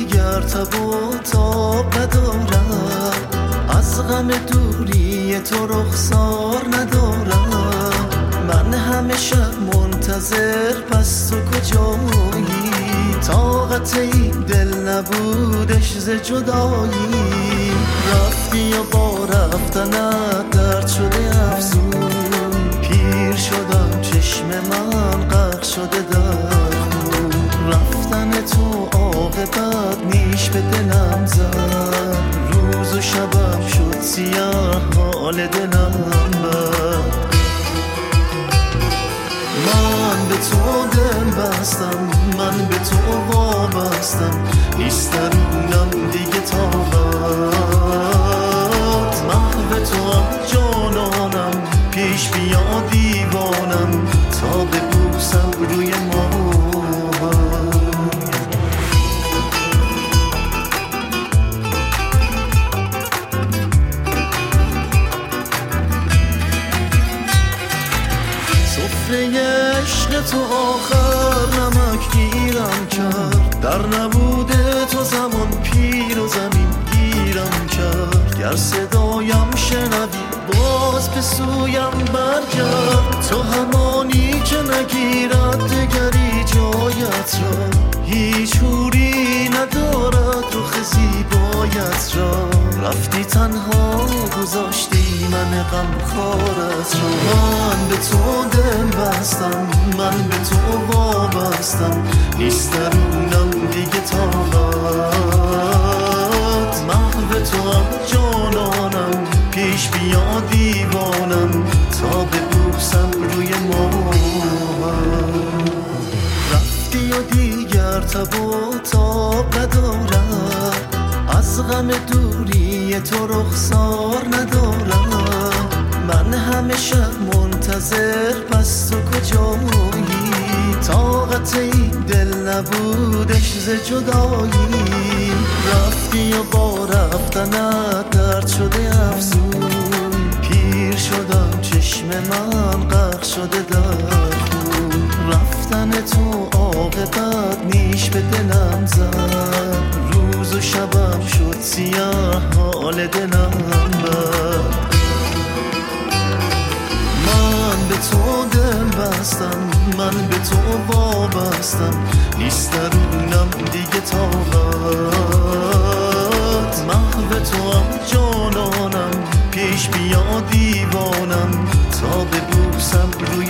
دیگر تب و تاب ندارم، از غم دوری تو رخسار ندارم. من همه شب منتظر، پس تو کجایی؟ طاقت این دل نبودش ز جدایی. رفتی و با رفتنت درد شده افزون، پیر شدم چشم من غرق شده در خون. رفتن تو عاقبت نیش به دلم زد، روز و شبم شد سیاه حال دلم بد. من به تو دل بستم، من به تو وابستم، نیست درونم دیگه طاقت. محو تو هم جانانم، پیش بیا دیوانم تا ببوسم روی ما. عشق تو آخر نمک گیرم کرد، در نبود تو زمان پیر و زمین گیرم کرد. گر صدایم شنوی باز به سویم برگرد، تو همانی که نگیرد دگری جایت را. هیچ حوری ندارد رخ زیبایت را، رفتی تنها گذاشتی من غمخوارت را. من به تو دل بستم، من به تو وابستم، نیست درونم دیگه طاقت. محو تو هم جانانم، پیش بیا دیوانم تا ببوسم روی ما. رفتی و دیگر تب و تاب ندارم، از غم دوری تو رخسار ندارم. من همه شب منتظر، پس تو کجایی؟ طاقت این دل نبودش ز جدایی. رفتی و با رفتنت درد شده افزون، پیر شدم چشم من غرق شده در خون. رفتن تو عاقبت نیش به دلم زد، روز و شبم شد سیاه حال دلم بد. من به تو دل بستم، من به تو وابستم، نیست درونم دیگه طاقت. محو تو هم جانانم، پیش بیا دیوانم تا ببوسم روی